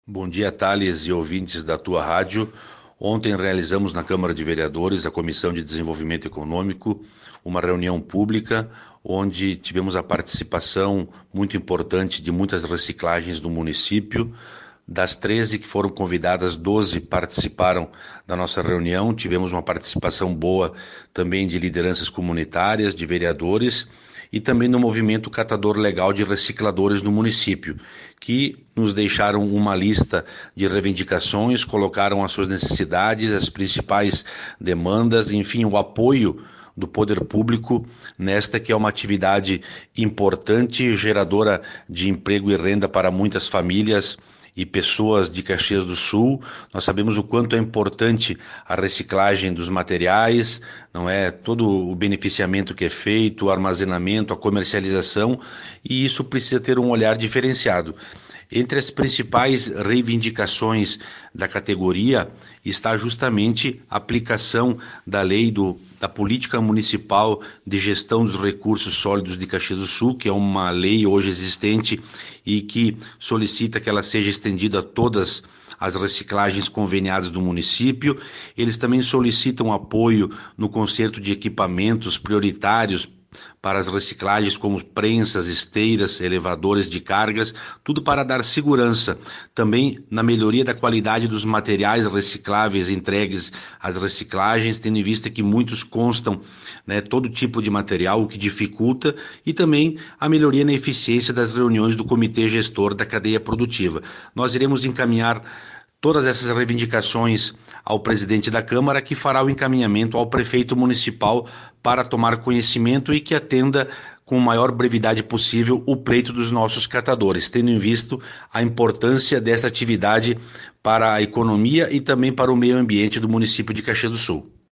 Bom dia, Thales e ouvintes da tua rádio. Ontem realizamos na Câmara de Vereadores, a Comissão de Desenvolvimento Econômico, uma reunião pública onde tivemos a participação muito importante de muitas reciclagens do município. Das 13 que foram convidadas, 12 participaram da nossa reunião. Tivemos uma participação boa também de lideranças comunitárias, de vereadores e também do movimento catador legal de recicladores no município, que nos deixaram uma lista de reivindicações, colocaram as suas necessidades, as principais demandas, enfim, o apoio do poder público nesta que é uma atividade importante, geradora de emprego e renda para muitas famílias e pessoas de Caxias do Sul. Nós sabemos o quanto é importante a reciclagem dos materiais, não é? Todo o beneficiamento que é feito, o armazenamento, a comercialização, e isso precisa ter um olhar diferenciado. Entre as principais reivindicações da categoria está justamente a aplicação da lei da Política Municipal de Gestão dos Recursos Sólidos de Caxias do Sul, que é uma lei hoje existente e que solicita que ela seja estendida a todas as reciclagens conveniadas do município. Eles também solicitam apoio no conserto de equipamentos prioritários para as reciclagens, como prensas, esteiras, elevadores de cargas, tudo para dar segurança. Também na melhoria da qualidade dos materiais recicláveis entregues às reciclagens, tendo em vista que muitos constam, né, todo tipo de material, o que dificulta, e também a melhoria na eficiência das reuniões do comitê gestor da cadeia produtiva. Nós iremos encaminhar todas essas reivindicações ao presidente da Câmara, que fará o encaminhamento ao prefeito municipal para tomar conhecimento e que atenda com a maior brevidade possível o pleito dos nossos catadores, tendo em vista a importância desta atividade para a economia e também para o meio ambiente do município de Caxias do Sul.